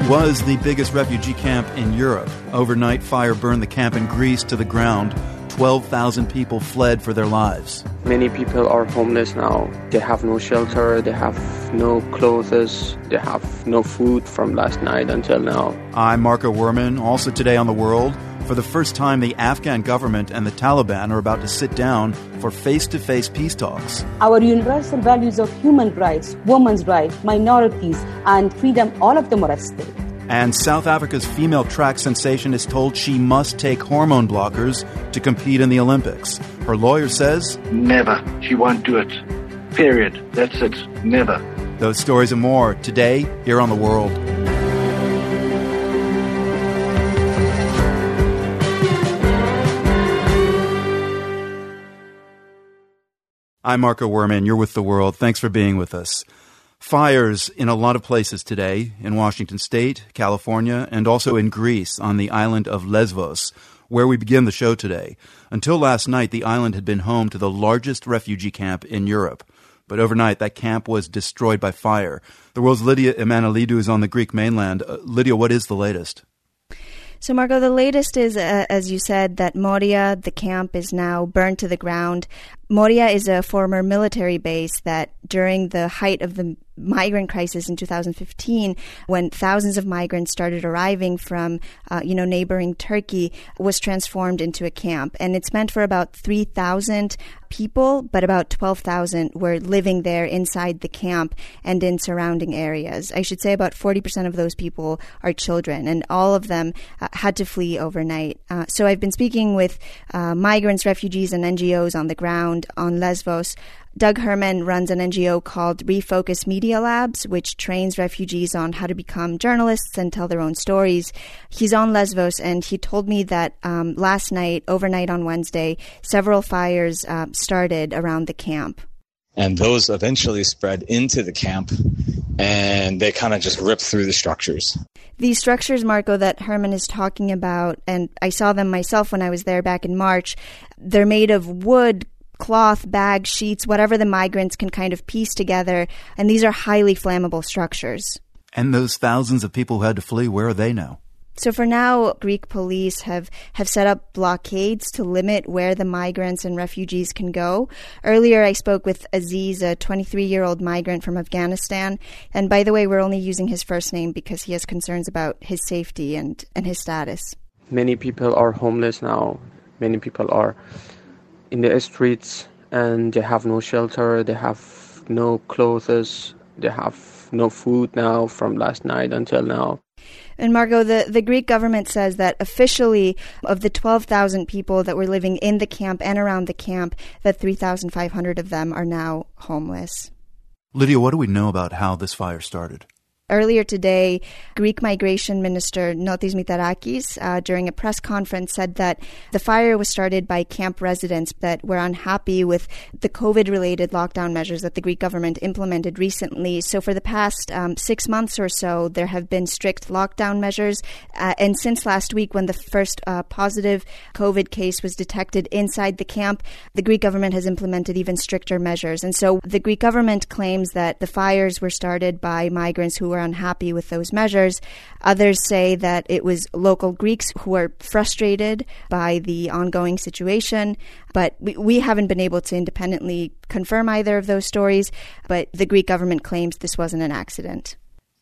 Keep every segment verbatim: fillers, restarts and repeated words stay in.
was the biggest refugee camp in Europe. Overnight, fire burned the camp in Greece to the ground. twelve thousand people fled for their lives. Many people are homeless now. They have no shelter, they have no clothes, they have no food from last night until now. I'm Marco Werman. Also today on The World, for the first time, the Afghan government and the Taliban are about to sit down for face-to-face peace talks. Our universal values of human rights, women's rights, minorities, and freedom, all of them are at stake. And South Africa's female track sensation is told she must take hormone blockers to compete in the Olympics. Her lawyer says, never. She won't do it. Period. That's it. Never. Those stories and more today here on The World. I'm Marco Werman. You're with The World. Thanks for being with us. Fires in a lot of places today, in Washington State, California, and also in Greece on the island of Lesvos, where we begin the show today. Until last night, the island had been home to the largest refugee camp in Europe. But overnight, that camp was destroyed by fire. The World's Lydia Emanuelidou is on the Greek mainland. Uh, Lydia, what is the latest? So, Marco, the latest is, uh, as you said, that Moria, the camp, is now burned to the ground. Moria is a former military base that during the height of the migrant crisis in two thousand fifteen, when thousands of migrants started arriving from, uh, you know, neighboring Turkey, was transformed into a camp. And it's meant for about three thousand people, but about twelve thousand were living there inside the camp and in surrounding areas. I should say about forty percent of those people are children, and all of them uh, had to flee overnight. Uh, so I've been speaking with uh, migrants, refugees, and N G Os on the ground on Lesvos. Doug Herman runs an N G O called Refocus Media Labs, which trains refugees on how to become journalists and tell their own stories. He's on Lesvos, and he told me that um, last night, overnight on Wednesday, several fires uh, started around the camp. And those eventually spread into the camp, and they kind of just ripped through the structures. These structures, Marco, that Herman is talking about, and I saw them myself when I was there back in March, they're made of wood, cloth, bags, sheets, whatever the migrants can kind of piece together. And these are highly flammable structures. And those thousands of people who had to flee, where are they now? So for now, Greek police have, have set up blockades to limit where the migrants and refugees can go. Earlier, I spoke with Aziz, a twenty-three-year-old migrant from Afghanistan. And by the way, we're only using his first name because he has concerns about his safety and, and his status. Many people are homeless now. Many people are in the streets, and they have no shelter, they have no clothes, they have no food now from last night until now. And Margot, the, the Greek government says that officially of the twelve thousand people that were living in the camp and around the camp, that three thousand five hundred of them are now homeless. Lydia, what do we know about how this fire started? Earlier today, Greek Migration Minister Notis Mitarakis, uh, during a press conference, said that the fire was started by camp residents that were unhappy with the COVID-related lockdown measures that the Greek government implemented recently. So for the past um, six months or so, there have been strict lockdown measures. Uh, and since last week, when the first uh, positive COVID case was detected inside the camp, the Greek government has implemented even stricter measures. And so the Greek government claims that the fires were started by migrants who were unhappy with those measures. Others say that it was local Greeks who are frustrated by the ongoing situation, but we, we haven't been able to independently confirm either of those stories, but the Greek government claims this wasn't an accident.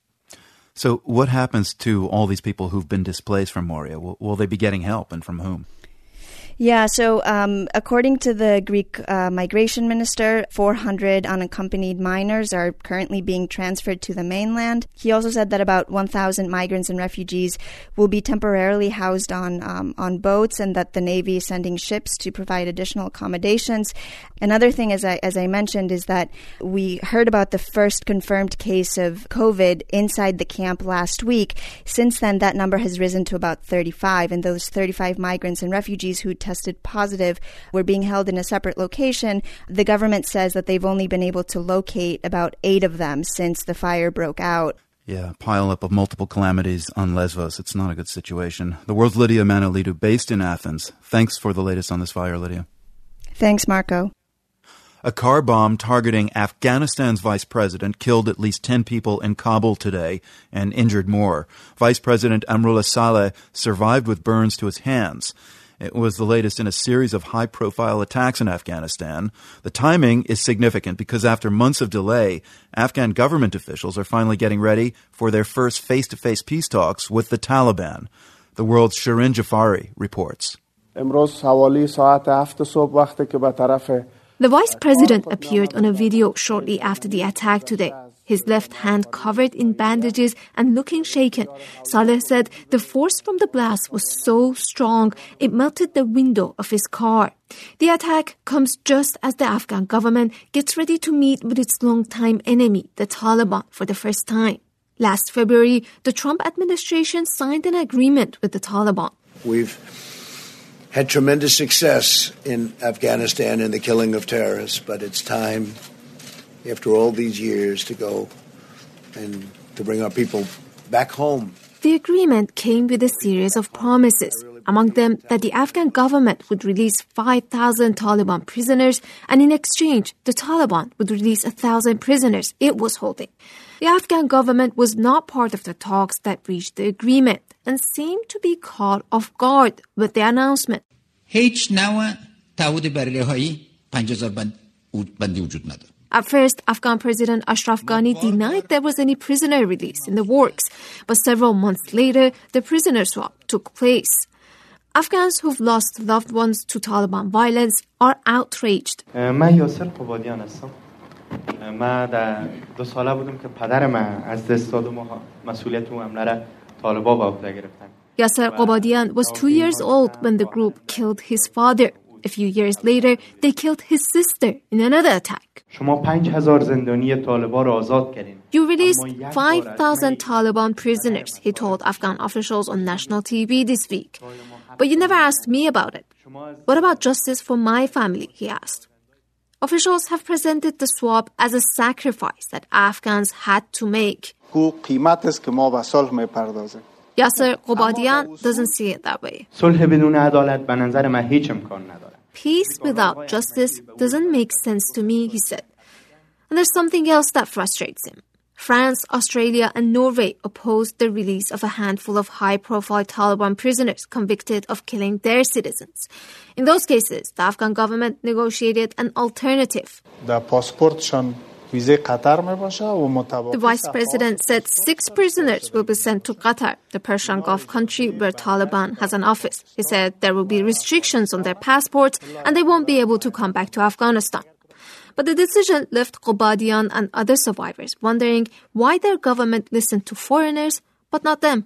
So what happens to all these people who've been displaced from Moria? Will, will they be getting help, and from whom? Yeah, so um, according to the Greek uh, migration minister, four hundred unaccompanied minors are currently being transferred to the mainland. He also said that about one thousand migrants and refugees will be temporarily housed on um, on boats, and that the Navy is sending ships to provide additional accommodations. Another thing, as I, as I mentioned, is that we heard about the first confirmed case of COVID inside the camp last week. Since then, that number has risen to about thirty-five, and those thirty-five migrants and refugees who tested positive were being held in a separate location. The government says that they've only been able to locate about eight of them since the fire broke out. Yeah, pile up of multiple calamities on Lesvos. It's not a good situation. The World's Lydia Emanuelidou, based in Athens. Thanks for the latest on this fire, Lydia. Thanks, Marco. A car bomb targeting Afghanistan's vice president killed at least ten people in Kabul today and injured more. Vice President Amrullah Saleh survived with burns to his hands. It was the latest in a series of high-profile attacks in Afghanistan. The timing is significant because after months of delay, Afghan government officials are finally getting ready for their first face-to-face peace talks with the Taliban. The world's Shirin Jafari reports. The vice president appeared on a video shortly after the attack today. His left hand covered in bandages and looking shaken. Saleh said the force from the blast was so strong it melted the window of his car. The attack comes just as the Afghan government gets ready to meet with its longtime enemy, the Taliban, for the first time. Last February, the Trump administration signed an agreement with the Taliban. We've had tremendous success in Afghanistan in the killing of terrorists, but it's time, after all these years, to go and to bring our people back home. The agreement came with a series of promises, among them that the Afghan government would release five thousand Taliban prisoners, and in exchange, the Taliban would release one thousand prisoners it was holding. The Afghan government was not part of the talks that reached the agreement and seemed to be caught off guard with the announcement. At first, Afghan President Ashraf Ghani denied there was any prisoner release in the works, but several months later, the prisoner swap took place. Afghans who've lost loved ones to Taliban violence are outraged. Yasser Qobadian was two years old when the group killed his father. A few years later, they killed his sister in another attack. You released five thousand Taliban prisoners, he told Afghan officials on national T V this week. But you never asked me about it. What about justice for my family, he asked. Officials have presented the swap as a sacrifice that Afghans had to make. Yasser Qobadian doesn't see it that way. Peace without justice doesn't make sense to me, he said. And there's something else that frustrates him. France, Australia, and Norway opposed the release of a handful of high-profile Taliban prisoners convicted of killing their citizens. In those cases, the Afghan government negotiated an alternative. The vice president said six prisoners will be sent to Qatar, the Persian Gulf country where Taliban has an office. He said there will be restrictions on their passports and they won't be able to come back to Afghanistan. But the decision left Qobadian and other survivors wondering why their government listened to foreigners but not them.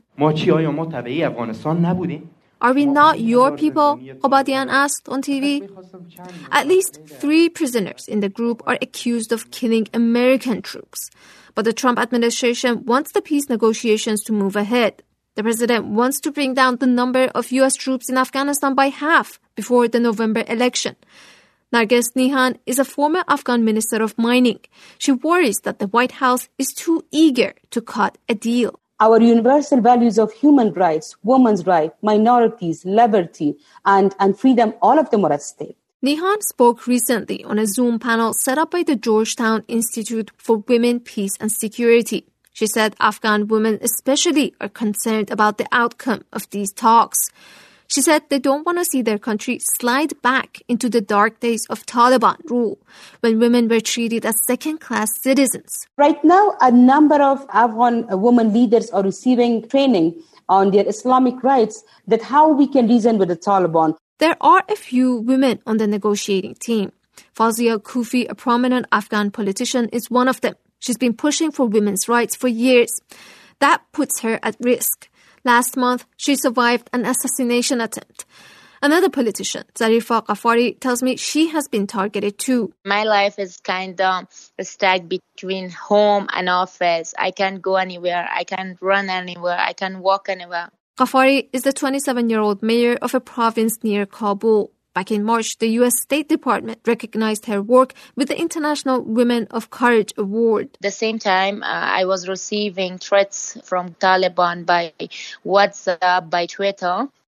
Are we not your people? Qobadian asked on T V. At least three prisoners in the group are accused of killing American troops. But the Trump administration wants the peace negotiations to move ahead. The president wants to bring down the number of U S troops in Afghanistan by half before the November election. Narges Nihan is a former Afghan minister of mining. She worries that the White House is too eager to cut a deal. Our universal values of human rights, women's rights, minorities, liberty, and, and freedom, all of them are at stake. Nihan spoke recently on a Zoom panel set up by the Georgetown Institute for Women, Peace and Security. She said Afghan women especially are concerned about the outcome of these talks. She said they don't want to see their country slide back into the dark days of Taliban rule, when women were treated as second-class citizens. Right now, a number of Afghan women leaders are receiving training on their Islamic rights, that how we can reason with the Taliban. There are a few women on the negotiating team. Fawzia Kufi, a prominent Afghan politician, is one of them. She's been pushing for women's rights for years. That puts her at risk. Last month, she survived an assassination attempt. Another politician, Zarifa Ghaffari, tells me she has been targeted too. My life is kind of stuck between home and office. I can't go anywhere. I can't run anywhere. I can't walk anywhere. Ghaffari is the twenty-seven-year-old mayor of a province near Kabul. Back in March, the U S State Department recognized her work with the International Women of Courage Award. At the same time, uh, I was receiving threats from Taliban by WhatsApp, by Twitter.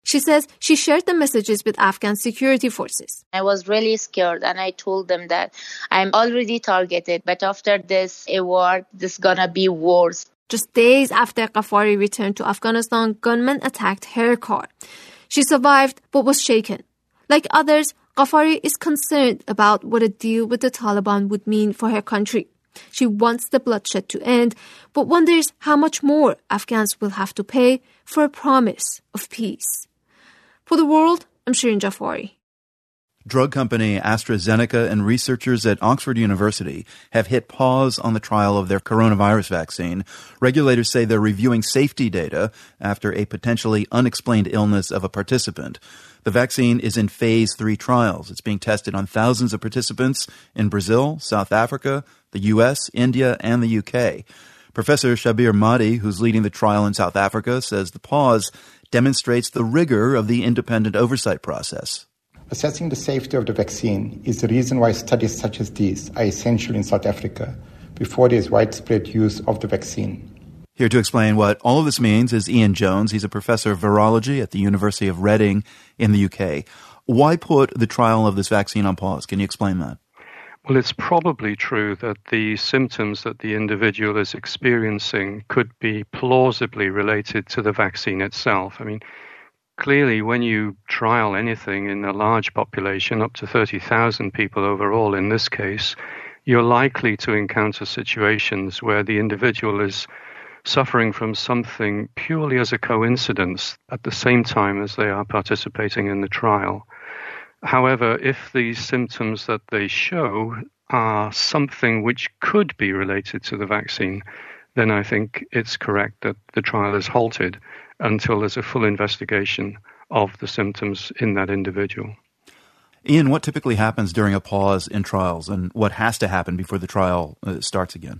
She says she shared the messages with Afghan security forces. I was really scared and I told them that I'm already targeted, but after this war, this is gonna be worse. Just days after Ghaffari returned to Afghanistan, gunmen attacked her car. She survived but was shaken. Like others, Ghaffari is concerned about what a deal with the Taliban would mean for her country. She wants the bloodshed to end, but wonders how much more Afghans will have to pay for a promise of peace. For The World, I'm Shirin Jafari. Drug company AstraZeneca and researchers at Oxford University have hit pause on the trial of their coronavirus vaccine. Regulators say they're reviewing safety data after a potentially unexplained illness of a participant. The vaccine is in phase three trials. It's being tested on thousands of participants in Brazil, South Africa, the U S, India, and the U K. Professor Shabir Madhi, who's leading the trial in South Africa, says the pause demonstrates the rigor of the independent oversight process. Assessing the safety of the vaccine is the reason why studies such as these are essential in South Africa before there is widespread use of the vaccine. Here to explain what all of this means is Ian Jones. He's a professor of virology at the University of Reading in the U K. Why put the trial of this vaccine on pause? Can you explain that? Well, it's probably true that the symptoms that the individual is experiencing could be plausibly related to the vaccine itself. I mean, clearly, when you trial anything in a large population, up to thirty thousand people overall in this case, you're likely to encounter situations where the individual is suffering from something purely as a coincidence at the same time as they are participating in the trial. However, if the symptoms that they show are something which could be related to the vaccine, then I think it's correct that the trial is halted until there's a full investigation of the symptoms in that individual. Ian, what typically happens during a pause in trials, and what has to happen before the trial uh, starts again?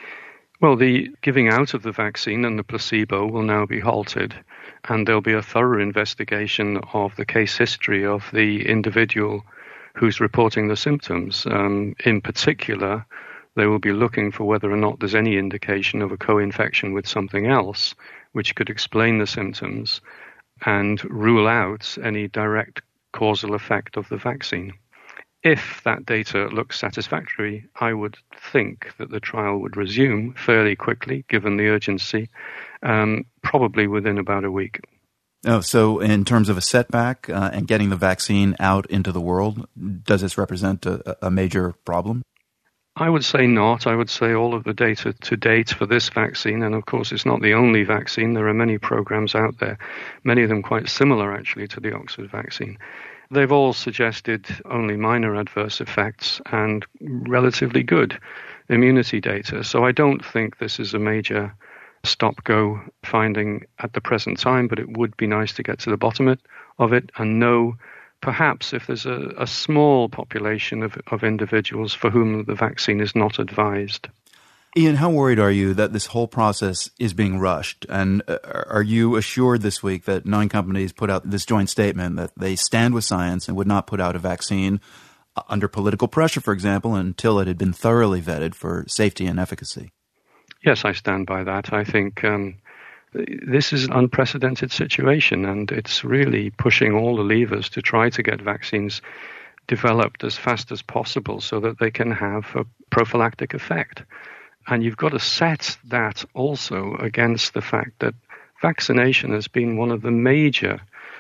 Well, the giving out of the vaccine and the placebo will now be halted, and there'll be a thorough investigation of the case history of the individual who's reporting the symptoms. Um, in particular, they will be looking for whether or not there's any indication of a co-infection with something else, which could explain the symptoms and rule out any direct causal effect of the vaccine. If that data looks satisfactory, I would think that the trial would resume fairly quickly, given the urgency, um, probably within about a week. Oh, so in terms of a setback uh, and getting the vaccine out into the world, does this represent a, a major problem? I would say not. I would say all of the data to date for this vaccine, and of course it's not the only vaccine, there are many programs out there, many of them quite similar actually to the Oxford vaccine. They've all suggested only minor adverse effects and relatively good immunity data. So I don't think this is a major stop-go finding at the present time, but it would be nice to get to the bottom of it and know perhaps if there's a, a small population of, of individuals for whom the vaccine is not advised. Ian, how worried are you that this whole process is being rushed? And are you assured this week that nine companies put out this joint statement that they stand with science and would not put out a vaccine under political pressure, for example, until it had been thoroughly vetted for safety and efficacy? Yes, I stand by that. I think um, this is an unprecedented situation, and it's really pushing all the levers to try to get vaccines developed as fast as possible so that they can have a prophylactic effect. And you've got to set that also against the fact that vaccination has been one of the major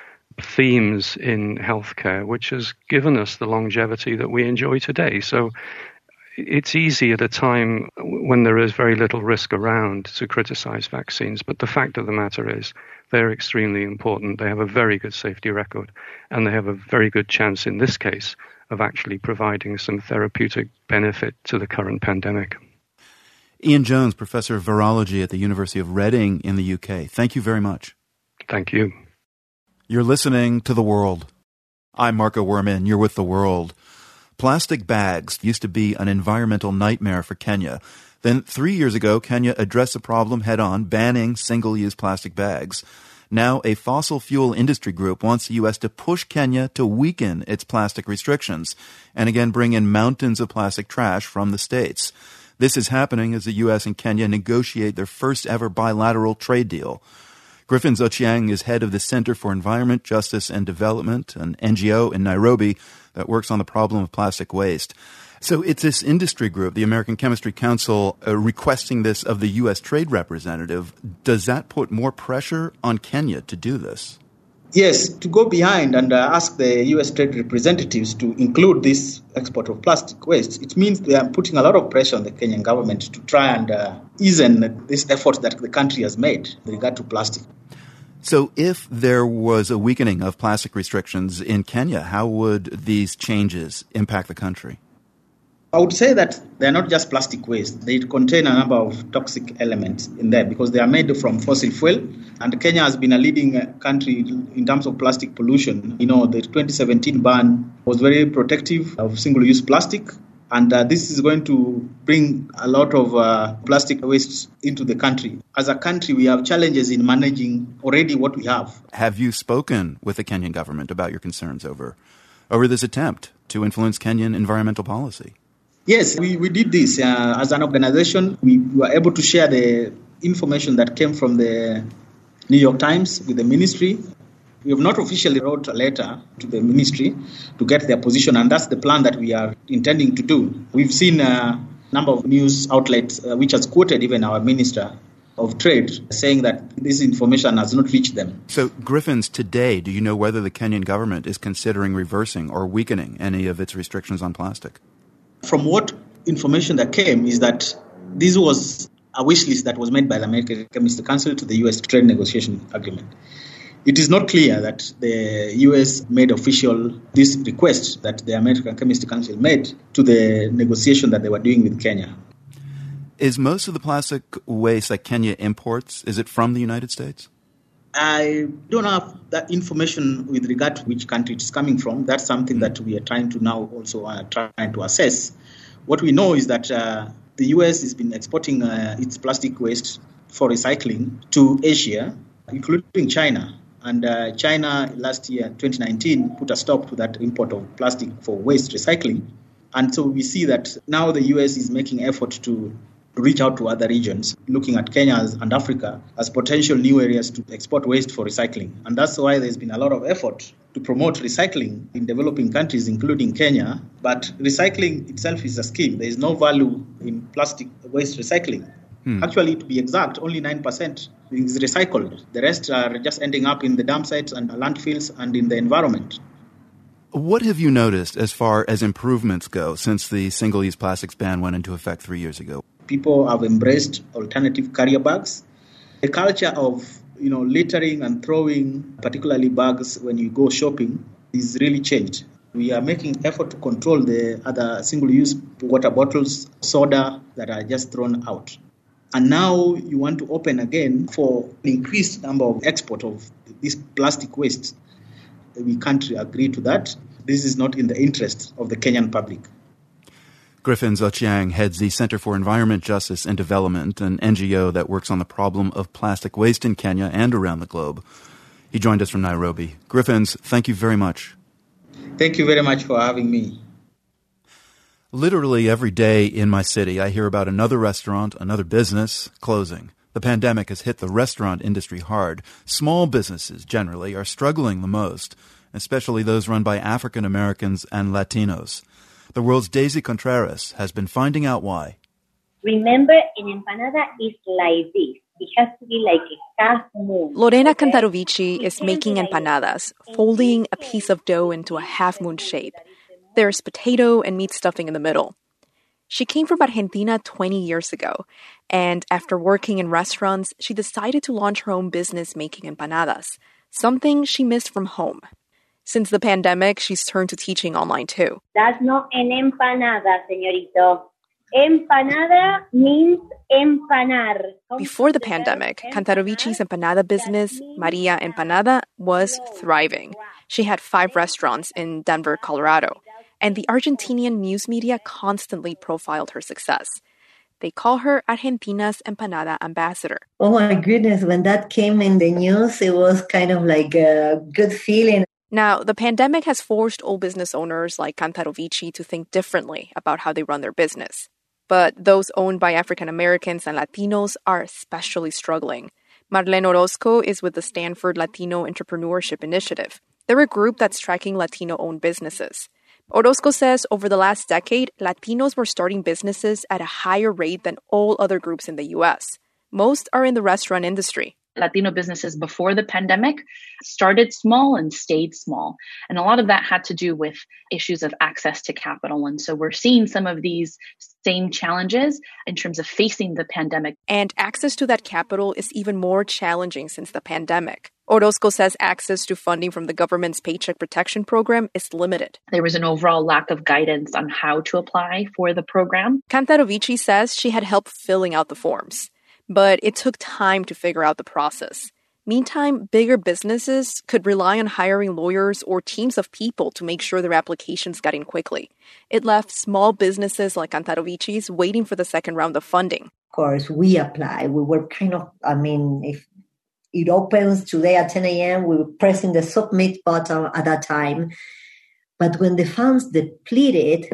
themes in healthcare, which has given us the longevity that we enjoy today. So it's easy at a time when there is very little risk around to criticize vaccines. But the fact of the matter is they're extremely important. They have a very good safety record, and they have a very good chance in this case of actually providing some therapeutic benefit to the current pandemic. Ian Jones, professor of virology at the University of Reading in the U K. Thank you very much. Thank you. You're listening to The World. I'm Marco Werman. You're with The World. Plastic bags used to be an environmental nightmare for Kenya. Then three years ago, Kenya addressed the problem head-on, banning single-use plastic bags. Now, a fossil fuel industry group wants the U S to push Kenya to weaken its plastic restrictions and again bring in mountains of plastic trash from the States. This is happening as the U S and Kenya negotiate their first ever bilateral trade deal. Griffins Ochieng is head of the Center for Environment, Justice and Development, an N G O in Nairobi that works on the problem of plastic waste. So it's this industry group, the American Chemistry Council, uh, requesting this of the U S Trade Representative. Does that put more pressure on Kenya to do this? Yes, to go behind and uh, ask the U S trade representatives to include this export of plastic waste, it means they are putting a lot of pressure on the Kenyan government to try and uh, ease in this effort that the country has made with regard to plastic. So if there was a weakening of plastic restrictions in Kenya, how would these changes impact the country? I would say that they are not just plastic waste. They contain a number of toxic elements in there because they are made from fossil fuel. And Kenya has been a leading country in terms of plastic pollution. You know, the twenty seventeen ban was very protective of single-use plastic. And uh, this is going to bring a lot of uh, plastic waste into the country. As a country, we have challenges in managing already what we have. Have you spoken with the Kenyan government about your concerns over, over this attempt to influence Kenyan environmental policy? Yes, we, we did this. Uh, as an organization, we were able to share the information that came from the New York Times with the ministry. We have not officially wrote a letter to the ministry to get their position, and that's the plan that we are intending to do. We've seen a number of news outlets uh, which has quoted even our Minister of Trade saying that this information has not reached them. So, Griffins, today, do you know whether the Kenyan government is considering reversing or weakening any of its restrictions on plastic? From what information that came is that this was a wish list that was made by the American Chemistry Council to the U S trade negotiation agreement. It is not clear that the U S made official this request that the American Chemistry Council made to the negotiation that they were doing with Kenya. Is most of the plastic waste that Kenya imports, is it from the United States? I don't have that information with regard to which country it's coming from. That's something that we are trying to now also uh, trying to assess. What we know is that uh, the U S has been exporting uh, its plastic waste for recycling to Asia, including China. And uh, China last year, twenty nineteen, put a stop to that import of plastic for waste recycling. And so we see that now the U S is making effort to reach out to other regions, looking at Kenya and Africa as potential new areas to export waste for recycling. And that's why there's been a lot of effort to promote recycling in developing countries, including Kenya. But recycling itself is a scheme. There is no value in plastic waste recycling. Hmm. Actually, to be exact, only nine percent is recycled. The rest are just ending up in the dump sites and landfills and in the environment. What have you noticed as far as improvements go since the single-use plastics ban went into effect three years ago? People have embraced alternative carrier bags. The culture of, you know, littering and throwing, particularly bags when you go shopping, is really changed. We are making effort to control the other single-use water bottles, soda that are just thrown out. And now you want to open again for an increased number of export of this plastic waste. We can't agree to that. This is not in the interest of the Kenyan public. Griffins Ochieng heads the Center for Environment, Justice and Development, an N G O that works on the problem of plastic waste in Kenya and around the globe. He joined us from Nairobi. Griffins, thank you very much. Thank you very much for having me. Literally every day in my city, I hear about another restaurant, another business closing. The pandemic has hit the restaurant industry hard. Small businesses, generally, are struggling the most, especially those run by African Americans and Latinos. The world's Daisy Contreras has been finding out why. Remember, an empanada is like this. It has to be like a half moon. Lorena Cantarovici is making empanadas, folding a piece of dough into a half-moon shape. There's potato and meat stuffing in the middle. She came from Argentina twenty years ago, and after working in restaurants, she decided to launch her own business making empanadas, something she missed from home. Since the pandemic, she's turned to teaching online too. That's not an empanada, señorito. Empanada means empanar. Before the pandemic, Cantarovici's empanada business, Maria Empanada, was thriving. She had five restaurants in Denver, Colorado, and the Argentinian news media constantly profiled her success. They call her Argentina's empanada ambassador. Oh my goodness, when that came in the news, it was kind of like a good feeling. Now, the pandemic has forced all business owners like Cantarovici to think differently about how they run their business. But those owned by African Americans and Latinos are especially struggling Marlene Orozco is with the Stanford Latino Entrepreneurship Initiative. They're a group that's tracking Latino-owned businesses. Orozco says over the last decade, Latinos were starting businesses at a higher rate than all other groups in the U S. Most are in the restaurant industry. Latino businesses before the pandemic started small and stayed small. And a lot of that had to do with issues of access to capital. And so we're seeing some of these same challenges in terms of facing the pandemic. And access to that capital is even more challenging since the pandemic. Orozco says access to funding from the government's Paycheck Protection Program is limited. There was an overall lack of guidance on how to apply for the program. Cantarovici says she had help filling out the forms, but it took time to figure out the process. Meantime, bigger businesses could rely on hiring lawyers or teams of people to make sure their applications got in quickly. It left small businesses like Cantarovici's waiting for the second round of funding. Of course, we apply. We were kind of, I mean, if it opens today at ten a.m., we were pressing the submit button at that time. But when the funds depleted,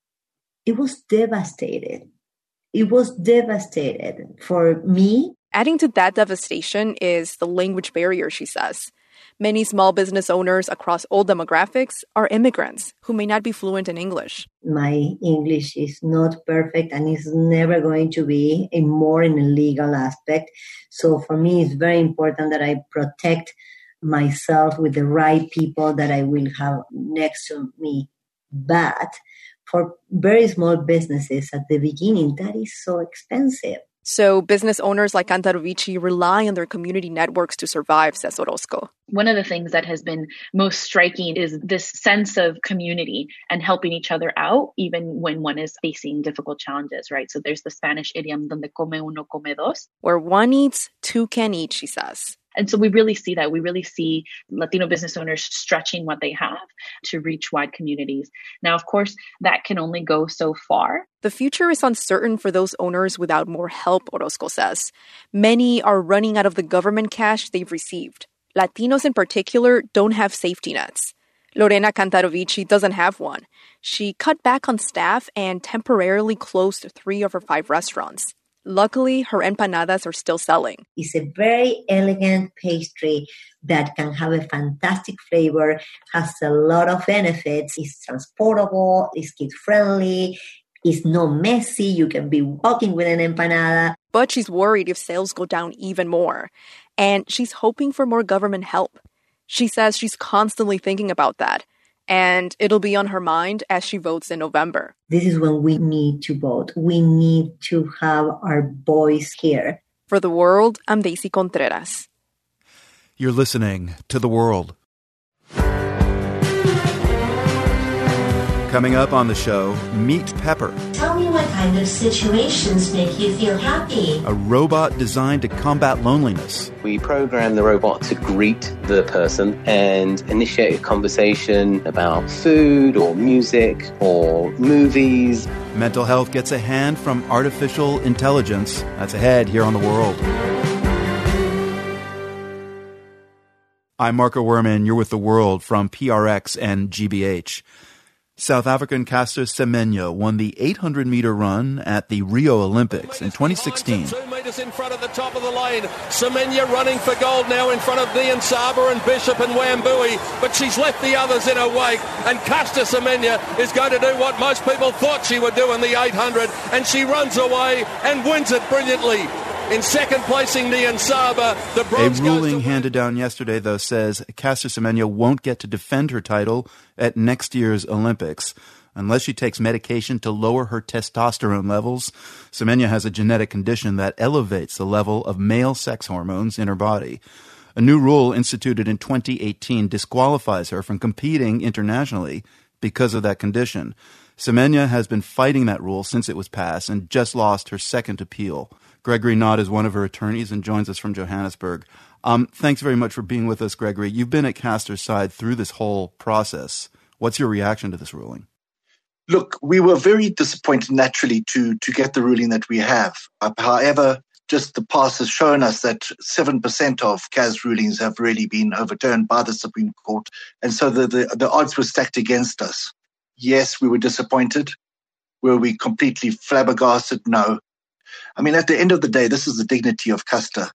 it was devastated. It was devastated for me. Adding to that devastation is the language barrier, she says. Many small business owners across all demographics are immigrants who may not be fluent in English. My English is not perfect and is never going to be, in more in a legal aspect. So for me, it's very important that I protect myself with the right people that I will have next to me. But for very small businesses at the beginning, that is so expensive. So business owners like Cantarovici rely on their community networks to survive, says Orozco. One of the things that has been most striking is this sense of community and helping each other out, even when one is facing difficult challenges, right? So there's the Spanish idiom, donde come uno, come dos. Where one eats, two can eat, she says. And so we really see that. We really see Latino business owners stretching what they have to reach wide communities. Now, of course, that can only go so far. The future is uncertain for those owners without more help, Orozco says. Many are running out of the government cash they've received. Latinos in particular don't have safety nets. Lorena Cantarovici doesn't have one. She cut back on staff and temporarily closed three of her five restaurants. Luckily, her empanadas are still selling. It's a very elegant pastry that can have a fantastic flavor, has a lot of benefits. It's transportable, it's kid-friendly, it's not messy. You can be walking with an empanada. But she's worried if sales go down even more. And she's hoping for more government help. She says she's constantly thinking about that. And it'll be on her mind as she votes in November. This is when we need to vote. We need to have our voice here. For The World, I'm Daisy Contreras. You're listening to The World. Coming up on the show, meet Pepper. Tell me what kind of situations make you feel happy. A robot designed to combat loneliness. We program the robot to greet the person and initiate a conversation about food or music or movies. Mental health gets a hand from artificial intelligence. That's ahead here on The World. I'm Marco Werman. You're with The World from P R X and G B H. South African Caster Semenya won the eight hundred meter run at the Rio Olympics in twenty sixteen. Two metres in front at the top of the lane. Semenya running for gold now in front of Niyonsaba and Bishop and Wambui, but she's left the others in her wake. And Caster Semenya is going to do what most people thought she would do in the eight hundred, and she runs away and wins it brilliantly. In second placing, Niyonsaba. The bronze A ruling handed down yesterday, though, says Caster Semenya won't get to defend her title at next year's Olympics unless she takes medication to lower her testosterone levels. Semenya has a genetic condition that elevates the level of male sex hormones in her body. A new rule instituted in twenty eighteen disqualifies her from competing internationally because of that condition. Semenya has been fighting that rule since it was passed and just lost her second appeal. Gregory Knott is one of her attorneys and joins us from Johannesburg. Um, thanks very much for being with us, Gregory. You've been at Caster's side through this whole process. What's your reaction to this ruling? Look, we were very disappointed naturally to to get the ruling that we have. Uh, however, just the past has shown us that seven percent of C A S rulings have really been overturned by the Supreme Court. And so the, the, the odds were stacked against us. Yes, we were disappointed. Were we completely flabbergasted? No. I mean, at the end of the day, this is the dignity of Caster.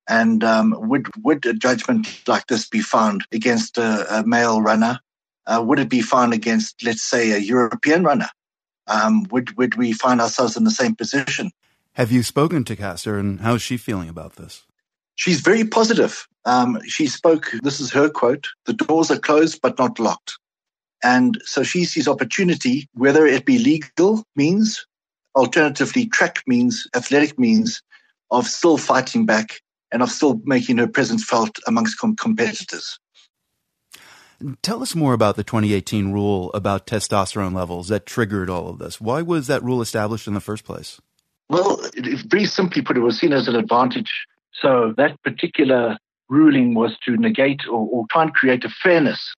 And um, would would a judgment like this be found against a, a male runner? Uh, would it be found against, let's say, a European runner? Um, would would we find ourselves in the same position? Have you spoken to Caster, and how is she feeling about this? She's very positive. Um, she spoke, this is her quote, "The doors are closed but not locked." And so she sees opportunity, whether it be legal means, alternatively track means, athletic means, of still fighting back and of still making her presence felt amongst com- competitors. Tell us more about the twenty eighteen rule about testosterone levels that triggered all of this. Why was that rule established in the first place? Well, it, it, very simply put, it was seen as an advantage. So that particular ruling was to negate or, or try and create a fairness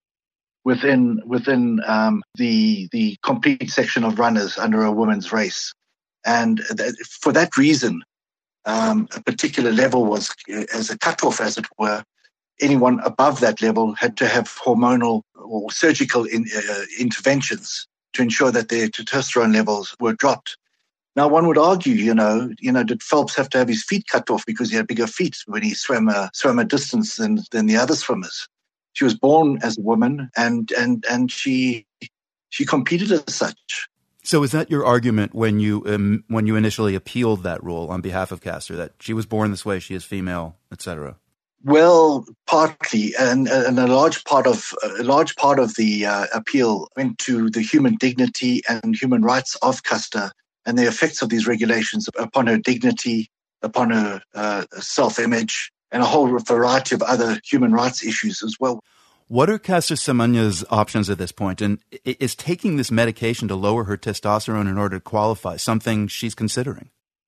within within um, the the complete section of runners under a women's race. And that, for that reason, um, a particular level was, as a cutoff, as it were. Anyone above that level had to have hormonal or surgical in, uh, interventions to ensure that their testosterone levels were dropped. Now, one would argue, you know, you know, did Phelps have to have his feet cut off because he had bigger feet when he swam a swam a distance than than the other swimmers? She was born as a woman, and and and she she competed as such. So, is that your argument when you um, when you initially appealed that rule on behalf of Caster, that she was born this way, she is female, et cetera? Well, partly, and, and a large part of a large part of the uh, appeal went to the human dignity and human rights of Caster and the effects of these regulations upon her dignity, upon her uh, self-image, and a whole variety of other human rights issues as well. What are Caster Semenya's options at this point? And is taking this medication to lower her testosterone in order to qualify something she's considering?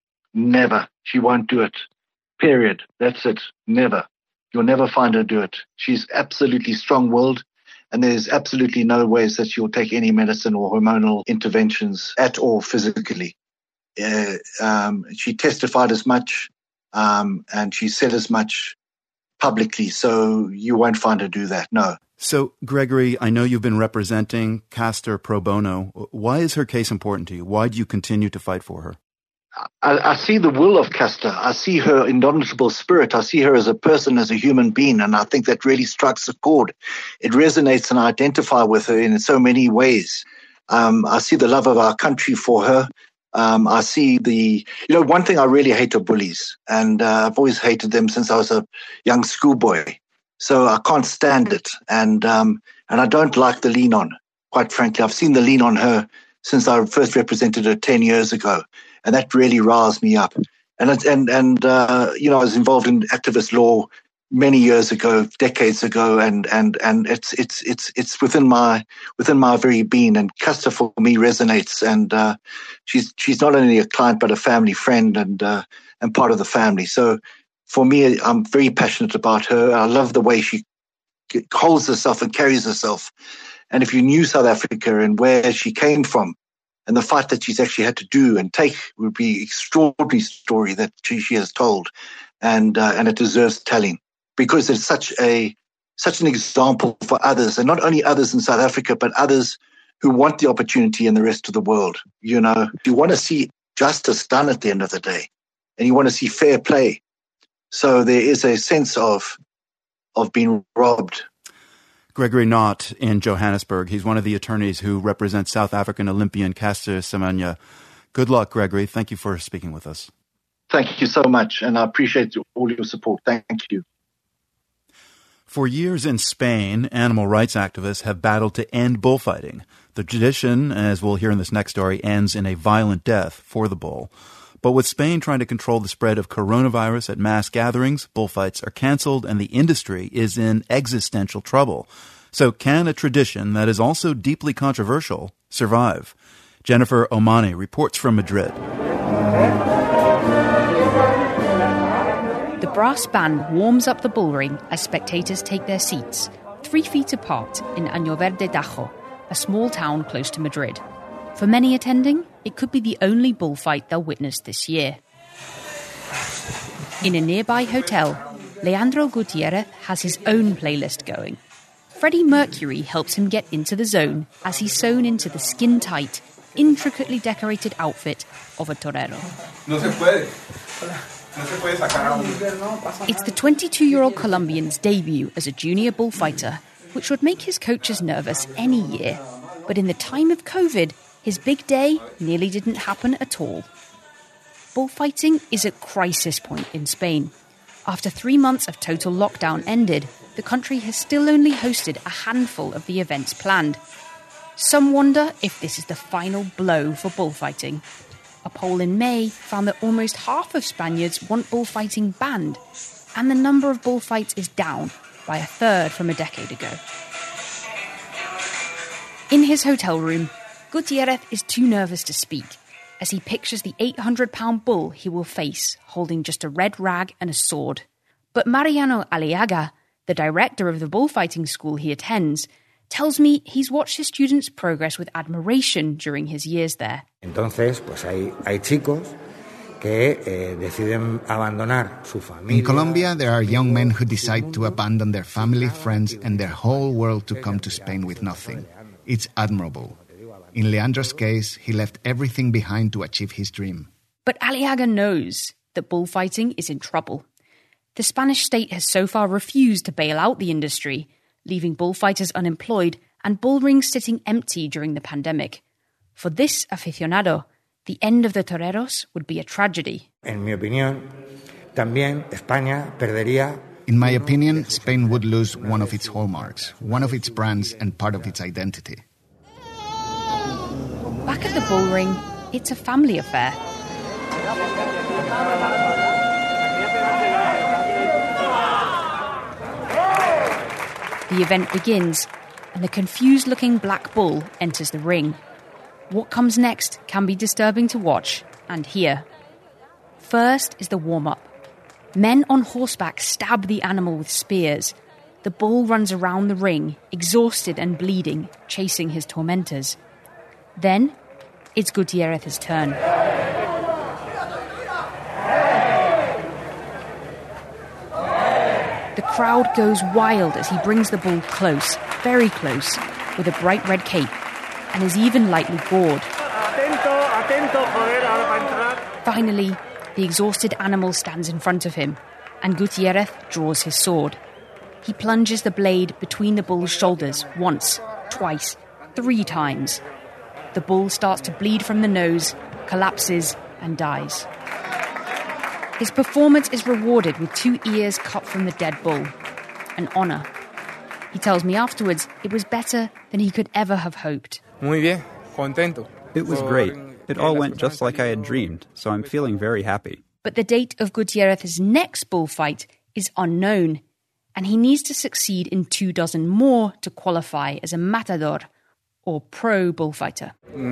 Never. She won't do it. Period. That's it. Never. You'll never find her do it. She's absolutely strong-willed, and there's absolutely no ways that she'll take any medicine or hormonal interventions at all physically. Uh, um, she testified as much, um, and she said as much publicly, so you won't find her do that, no. So, Gregory, I know you've been representing Caster pro bono. Why is her case important to you? Why do you continue to fight for her? I, I see the will of Caster. I see her indomitable spirit. I see her as a person, as a human being, and I think that really strikes a chord. It resonates, and I identify with her in so many ways. Um, I see the love of our country for her. Um, I see the, you know, one thing I really hate are bullies, and uh, I've always hated them since I was a young schoolboy. So I can't stand it, and um, and I don't like the lean on. Quite frankly, I've seen the lean on her since I first represented her ten years ago. And that really riles me up. And, and, and uh, you know, I was involved in activist law many years ago, decades ago, and, and, and it's, it's, it's, it's within my, within my very being. And Caster for me resonates. And uh, she's, she's not only a client, but a family friend and, uh, and part of the family. So for me, I'm very passionate about her. I love the way she holds herself and carries herself. And if you knew South Africa and where she came from, and the fight that she's actually had to do and take would be an extraordinary story that she, she has told, and uh, and it deserves telling because it's such a such an example for others, and not only others in South Africa, but others who want the opportunity in the rest of the world. You know, you want to see justice done at the end of the day, and you want to see fair play. So there is a sense of of being robbed. Gregory Knott in Johannesburg. He's one of the attorneys who represents South African Olympian Caster Semenya. Good luck, Gregory. Thank you for speaking with us. Thank you so much, and I appreciate all your support. Thank you. For years in Spain, animal rights activists have battled to end bullfighting. The tradition, as we'll hear in this next story, ends in a violent death for the bull. But with Spain trying to control the spread of coronavirus at mass gatherings, bullfights are canceled and the industry is in existential trouble. So can a tradition that is also deeply controversial survive? Jennifer Omani reports from Madrid. The brass band warms up the bullring as spectators take their seats, three feet apart in Añoverde de Tajo, a small town close to Madrid. For many attending, it could be the only bullfight they'll witness this year. In a nearby hotel, Leandro Gutierrez has his own playlist going. Freddie Mercury helps him get into the zone as he's sewn into the skin-tight, intricately decorated outfit of a torero. No se puede. It's the twenty-two-year-old Colombian's debut as a junior bullfighter, which would make his coaches nervous any year. But in the time of COVID, his big day nearly didn't happen at all. Bullfighting is at crisis point in Spain. After three months of total lockdown ended, the country has still only hosted a handful of the events planned. Some wonder if this is the final blow for bullfighting. A poll in May found that almost half of Spaniards want bullfighting banned, and the number of bullfights is down by a third from a decade ago. In his hotel room, Gutierrez is too nervous to speak as he pictures the eight hundred pound bull he will face holding just a red rag and a sword. But Mariano Aliaga, the director of the bullfighting school he attends, tells me he's watched his students' progress with admiration during his years there. Entonces, pues hay, hay chicos que eh, deciden abandonar su familia. In Colombia, there are young men who decide to abandon their family, friends, and their whole world to come to Spain with nothing. It's admirable. In Leandro's case, he left everything behind to achieve his dream. But Aliaga knows that bullfighting is in trouble. The Spanish state has so far refused to bail out the industry, leaving bullfighters unemployed and bull rings sitting empty during the pandemic. For this aficionado, the end of the toreros would be a tragedy. En mi opinión, también España perdería. In my opinion, Spain would lose one of its hallmarks, one of its brands and part of its identity. Back at the bull ring, it's a family affair. The event begins, and the confused-looking black bull enters the ring. What comes next can be disturbing to watch and hear. First is the warm-up. Men on horseback stab the animal with spears. The bull runs around the ring, exhausted and bleeding, chasing his tormentors. Then, it's Gutierrez's turn. The crowd goes wild as he brings the bull close, very close, with a bright red cape, and is even lightly gored. Finally, the exhausted animal stands in front of him, and Gutierrez draws his sword. He plunges the blade between the bull's shoulders once, twice, three times. The bull starts to bleed from the nose, collapses, and dies. His performance is rewarded with two ears cut from the dead bull, an honour. He tells me afterwards it was better than he could ever have hoped. Muy bien, contento. It was great. It all went just like I had dreamed, so I'm feeling very happy. But the date of Gutierrez's next bullfight is unknown, and he needs to succeed in two dozen more to qualify as a matador, or pro bullfighter.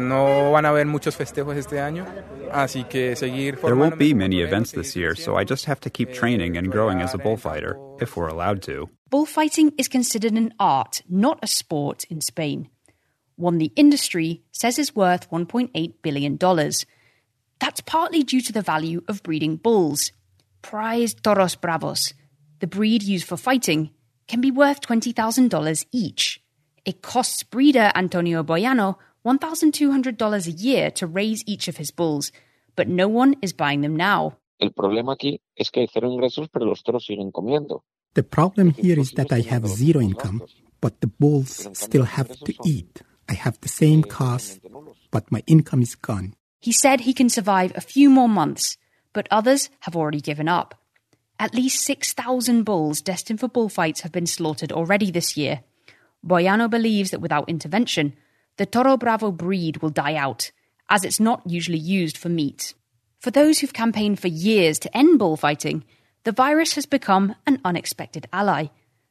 No van a haber muchos festejos este año, así que seguir. There won't be many events this year, so I just have to keep training and growing as a bullfighter, if we're allowed to. Bullfighting is considered an art, not a sport in Spain. One the industry says is worth one point eight billion dollars. That's partly due to the value of breeding bulls. Prize toros bravos, the breed used for fighting, can be worth twenty thousand dollars each. It costs breeder Antonio Boyano one thousand two hundred dollars a year to raise each of his bulls, but no one is buying them now. El problema aquí es que hay cero ingresos, pero los toros siguen comiendo. The problem here is that I have zero income, but the bulls still have to eat. I have the same cost, but my income is gone. He said he can survive a few more months, but others have already given up. At least six thousand bulls destined for bullfights have been slaughtered already this year. Boyano believes that without intervention, the Toro Bravo breed will die out, as it's not usually used for meat. For those who've campaigned for years to end bullfighting, the virus has become an unexpected ally.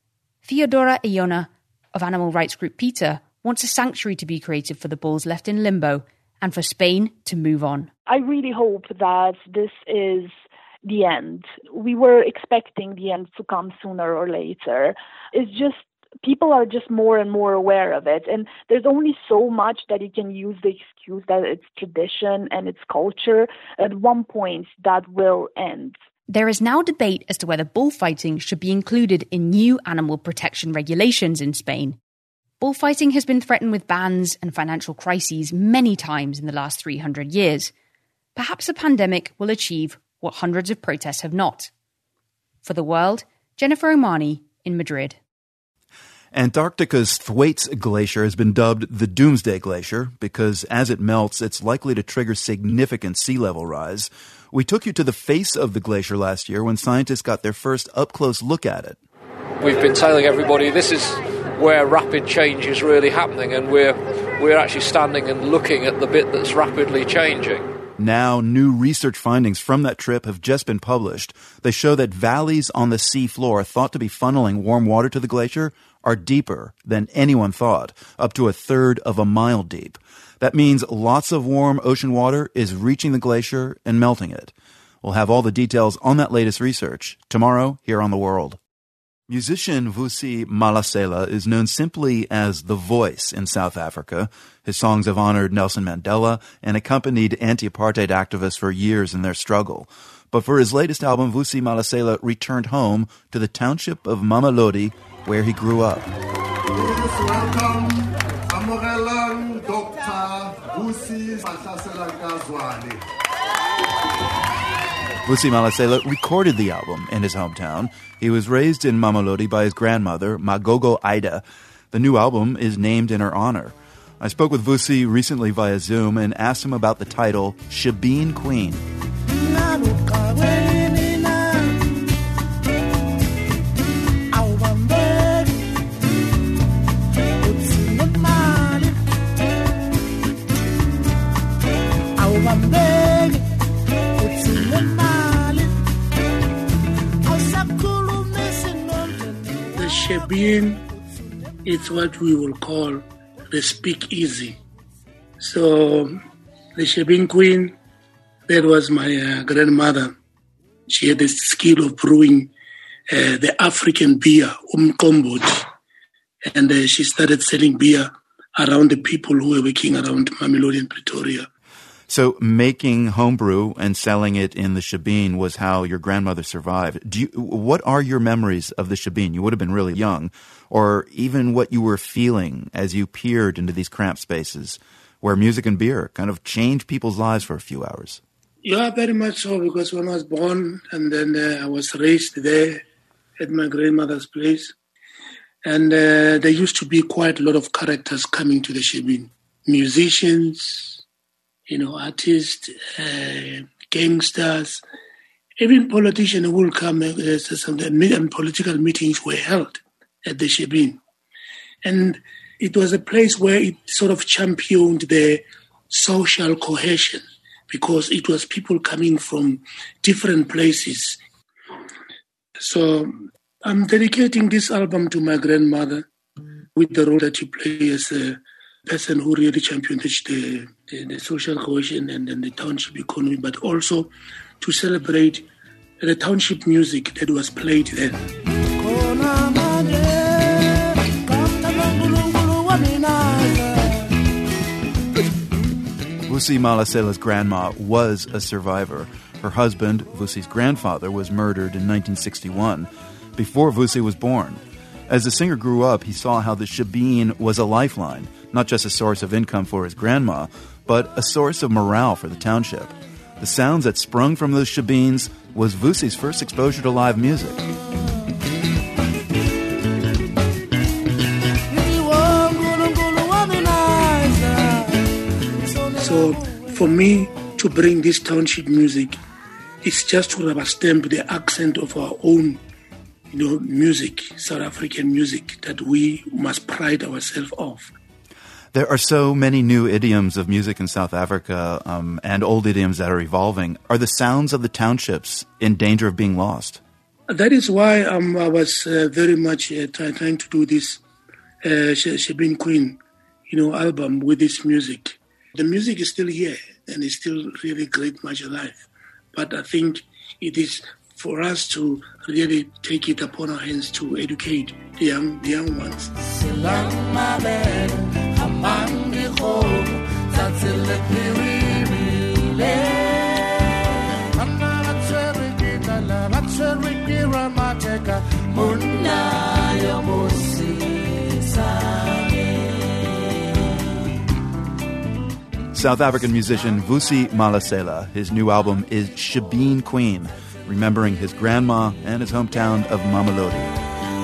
Theodora Iona of animal rights group PETA wants a sanctuary to be created for the bulls left in limbo and for Spain to move on. I really hope that this is the end. We were expecting the end to come sooner or later. It's just people are just more and more aware of it. And there's only so much that you can use the excuse that it's tradition and it's culture. At one point, that will end. There is now debate as to whether bullfighting should be included in new animal protection regulations in Spain. Bullfighting has been threatened with bans and financial crises many times in the last three hundred years. Perhaps a pandemic will achieve what hundreds of protests have not. For The World, Jennifer Omani in Madrid. Antarctica's Thwaites Glacier has been dubbed the Doomsday Glacier because as it melts, it's likely to trigger significant sea level rise. We took you to the face of the glacier last year when scientists got their first up-close look at it. We've been telling everybody this is where rapid change is really happening, and we're we're actually standing and looking at the bit that's rapidly changing. Now, new research findings from that trip have just been published. They show that valleys on the sea floor thought to be funneling warm water to the glacier are deeper than anyone thought, up to a third of a mile deep. That means lots of warm ocean water is reaching the glacier and melting it. We'll have all the details on that latest research tomorrow here on The World. Musician Vusi Malesela is known simply as The Voice in South Africa. His songs have honored Nelson Mandela and accompanied anti-apartheid activists for years in their struggle. But for his latest album, Vusi Malesela returned home to the township of Mamelodi, where he grew up. Please welcome Amorelang Doctor Vusi Malesela. Vusi Malesela recorded the album in his hometown. He was raised in Mamelodi by his grandmother, Magogo Aida. The new album is named in her honor. I spoke with Vusi recently via Zoom and asked him about the title, Shebeen Queen. Shebeen, it's what we will call the speakeasy. So the Shebeen Queen, that was my uh, grandmother. She had the skill of brewing uh, the African beer, umqombothi. And uh, she started selling beer around the people who were working around Mamelodi and Pretoria. So making homebrew and selling it in the Shebeen was how your grandmother survived. Do you, what are your memories of the Shebeen? You would have been really young, or even what you were feeling as you peered into these cramped spaces where music and beer kind of changed people's lives for a few hours. Yeah, very much so, because when I was born and then uh, I was raised there at my grandmother's place, and uh, there used to be quite a lot of characters coming to the Shebeen. Musicians, you know, artists, uh, gangsters, even politicians will come. Uh, some and political meetings were held at the Shebeen. And it was a place where it sort of championed the social cohesion, because it was people coming from different places. So I'm dedicating this album to my grandmother with the role that you play as a person who really championed the, the, the social cohesion and, and the township economy, but also to celebrate the township music that was played there. Vusi Malesela's grandma was a survivor. Her husband, Vusi's grandfather, was murdered in nineteen sixty-one, before Vusi was born. As the singer grew up, he saw how the Shebeen was a lifeline, not just a source of income for his grandma, but a source of morale for the township. The sounds that sprung from those Shebeens was Vusi's first exposure to live music. So for me to bring this township music, it's just to rubber stamp the accent of our own, you know, music, South African music, that we must pride ourselves of. There are so many new idioms of music in South Africa um, and old idioms that are evolving. Are the sounds of the townships in danger of being lost? That is why um, I was uh, very much uh, try, trying to do this uh, Shebeen Queen, you know, album with this music. The music is still here and it's still really great much alive. But I think it is for us to really take it upon our hands to educate the young, the young ones. South African musician Vusi Malasela. His new album is Shebeen Queen, remembering his grandma and his hometown of Mamelodi.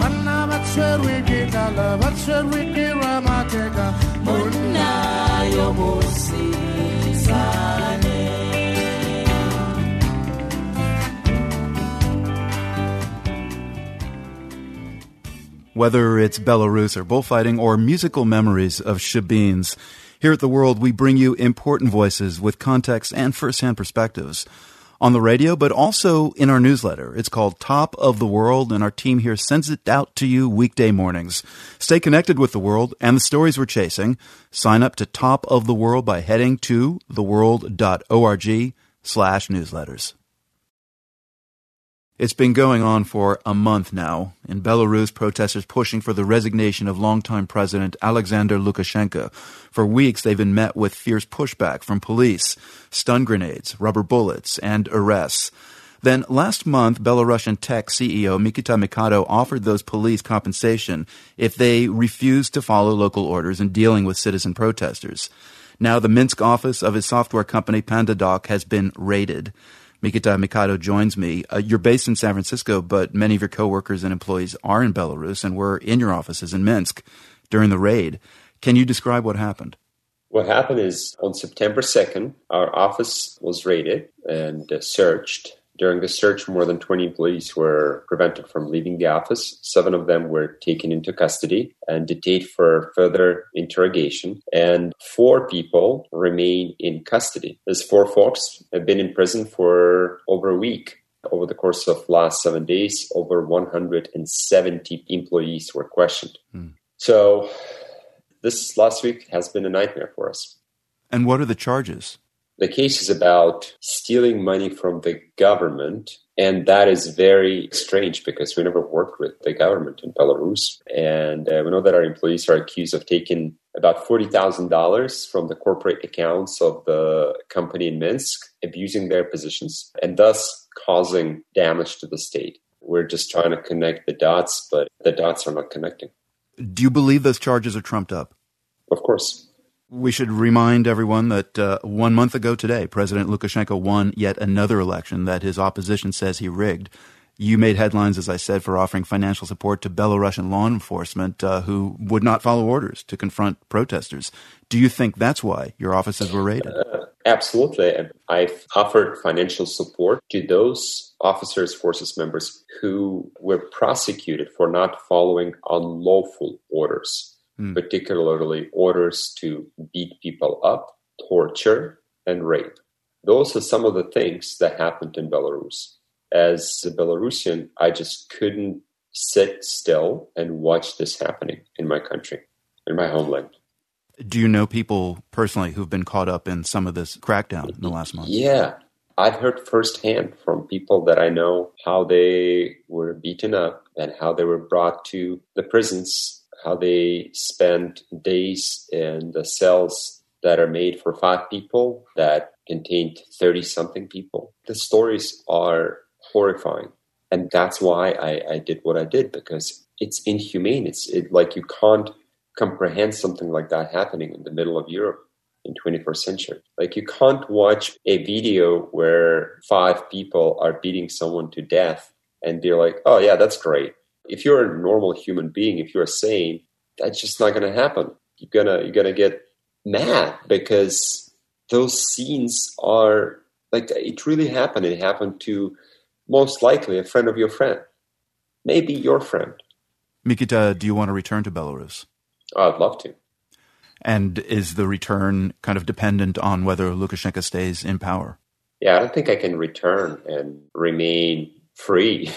Whether it's Belarus or bullfighting or musical memories of Shebeens, here at The World we bring you important voices with context and first-hand perspectives. On the radio, but also in our newsletter. It's called Top of the World, and our team here sends it out to you weekday mornings. Stay connected with The World and the stories we're chasing. Sign up to Top of the World by heading to theworld.org slash newsletters. It's been going on for a month now. In Belarus, protesters pushing for the resignation of longtime President Alexander Lukashenko. For weeks, they've been met with fierce pushback from police, stun grenades, rubber bullets, and arrests. Then last month, Belarusian tech C E O Mikita Mikado offered those police compensation if they refused to follow local orders in dealing with citizen protesters. Now the Minsk office of his software company PandaDoc has been raided. Mikita Mikado joins me. Uh, you're based in San Francisco, but many of your coworkers and employees are in Belarus and were in your offices in Minsk during the raid. Can you describe what happened? What happened is on September second, our office was raided and uh, searched. During the search, more than twenty employees were prevented from leaving the office. Seven of them were taken into custody and detained for further interrogation. And four people remain in custody. These four folks have been in prison for over a week. Over the course of last seven days, over one hundred seventy employees were questioned. Hmm. So this last week has been a nightmare for us. And what are the charges? The case is about stealing money from the government, and that is very strange because we never worked with the government in Belarus. And uh, we know that our employees are accused of taking about forty thousand dollars from the corporate accounts of the company in Minsk, abusing their positions, and thus causing damage to the state. We're just trying to connect the dots, but the dots are not connecting. Do you believe those charges are trumped up? Of course. We should remind everyone that uh, one month ago today, President Lukashenko won yet another election that his opposition says he rigged. You made headlines, as I said, for offering financial support to Belarusian law enforcement uh, who would not follow orders to confront protesters. Do you think that's why your offices were raided? Uh, absolutely. I've offered financial support to those officers, forces members who were prosecuted for not following unlawful orders. Hmm. Particularly orders to beat people up, torture, and rape. Those are some of the things that happened in Belarus. As a Belarusian, I just couldn't sit still and watch this happening in my country, in my homeland. Do you know people personally who've been caught up in some of this crackdown in the last month? Yeah. I've heard firsthand from people that I know how they were beaten up and how they were brought to the prisons, how they spend days in the cells that are made for five people that contained thirty-something people. The stories are horrifying. And that's why I, I did what I did, because it's inhumane. It's it, like you can't comprehend something like that happening in the middle of Europe in twenty-first century. Like you can't watch a video where five people are beating someone to death and be like, oh yeah, that's great. If you're a normal human being, if you're sane, that's just not going to happen. You're gonna you're gonna get mad because those scenes are like it really happened. It happened to most likely a friend of your friend, maybe your friend. Mikita, do you want to return to Belarus? I'd love to. And is the return kind of dependent on whether Lukashenko stays in power? Yeah, I don't think I can return and remain free.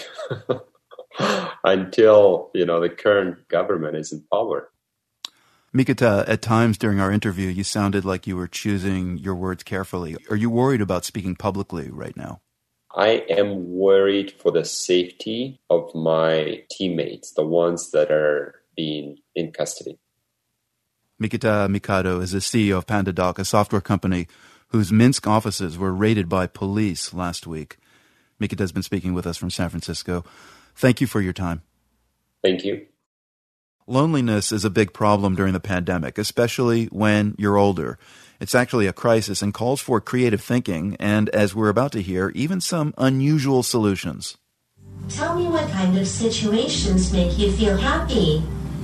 Until, you know, the current government is in power. Mikita, at times during our interview, you sounded like you were choosing your words carefully. Are you worried about speaking publicly right now? I am worried for the safety of my teammates, the ones that are being in custody. Mikita Mikado is the C E O of PandaDoc, a software company whose Minsk offices were raided by police last week. Mikita has been speaking with us from San Francisco. Thank you for your time. Thank you. Loneliness is a big problem during the pandemic, especially when you're older. It's actually a crisis and calls for creative thinking and, as we're about to hear, even some unusual solutions. Tell me what kind of situations make you feel happy.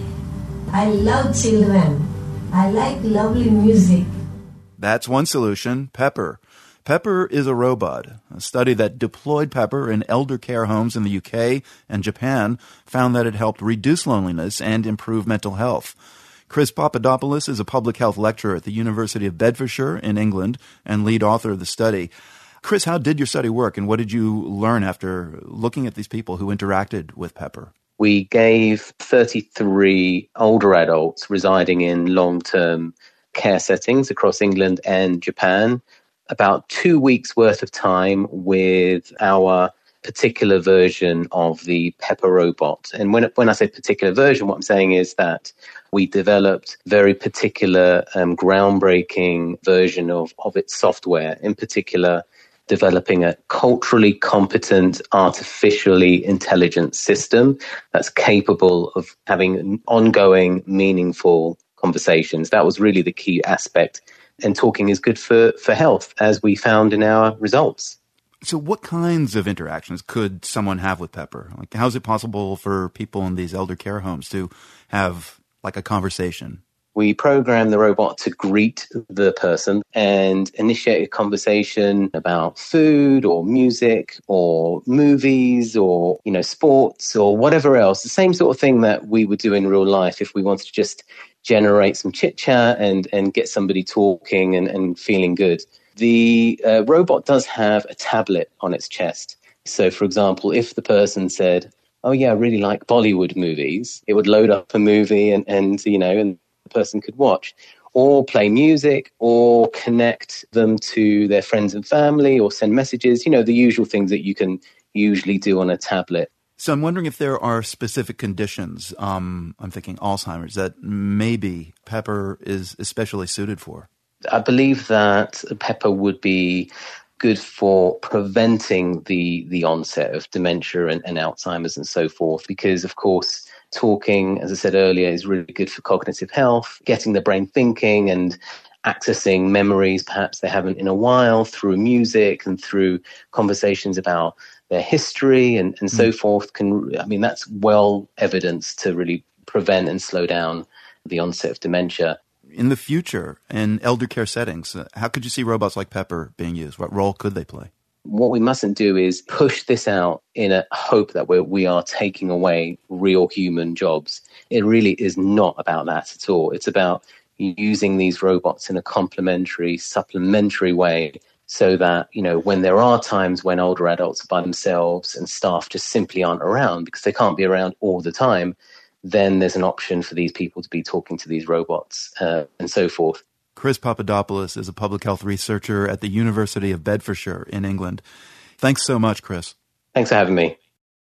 I love children. I like lovely music. That's one solution, Pepper. Pepper is a robot. A study that deployed Pepper in elder care homes in the U K and Japan found that it helped reduce loneliness and improve mental health. Chris Papadopoulos is a public health lecturer at the University of Bedfordshire in England and lead author of the study. Chris, how did your study work, and what did you learn after looking at these people who interacted with Pepper? We gave thirty-three older adults residing in long-term care settings across England and Japan about two weeks worth of time with our particular version of the Pepper robot. And when when I say particular version, what I'm saying is that we developed very particular um, groundbreaking version of, of its software, in particular developing a culturally competent, artificially intelligent system that's capable of having ongoing, meaningful conversations. That was really the key aspect. And talking is good for, for health, as we found in our results. So what kinds of interactions could someone have with Pepper? Like, how is it possible for people in these elder care homes to have, like, a conversation? We program the robot to greet the person and initiate a conversation about food or music or movies or, you know, sports or whatever else. The same sort of thing that we would do in real life if we wanted to just generate some chit-chat and, and get somebody talking and, and feeling good. The uh, robot does have a tablet on its chest. So, for example, if the person said, oh, yeah, I really like Bollywood movies, it would load up a movie and, and you know, and the person could watch or play music or connect them to their friends and family or send messages, you know, the usual things that you can usually do on a tablet. So I'm wondering if there are specific conditions, um, I'm thinking Alzheimer's, that maybe Pepper is especially suited for. I believe that Pepper would be good for preventing the the onset of dementia and, and Alzheimer's and so forth, because, of course, talking, as I said earlier, is really good for cognitive health, getting the brain thinking and accessing memories perhaps they haven't in a while through music and through conversations about their history and, and so mm. forth. Can I mean, that's well evidenced to really prevent and slow down the onset of dementia. In the future, in elder care settings, how could you see robots like Pepper being used? What role could they play? What we mustn't do is push this out in a hope that we're, we are taking away real human jobs. It really is not about that at all. It's about using these robots in a complementary, supplementary way so that, you know, when there are times when older adults are by themselves and staff just simply aren't around because they can't be around all the time, then there's an option for these people to be talking to these robots uh, and so forth. Chris Papadopoulos is a public health researcher at the University of Bedfordshire in England. Thanks so much, Chris. Thanks for having me.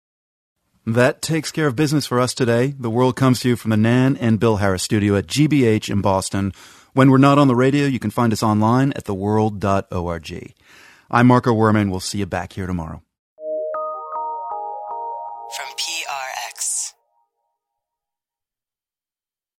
That takes care of business for us today. The World comes to you from the Nan and Bill Harris studio at G B H in Boston. When we're not on the radio, you can find us online at the world dot org. I'm Marco Werman. We'll see you back here tomorrow. From P R X.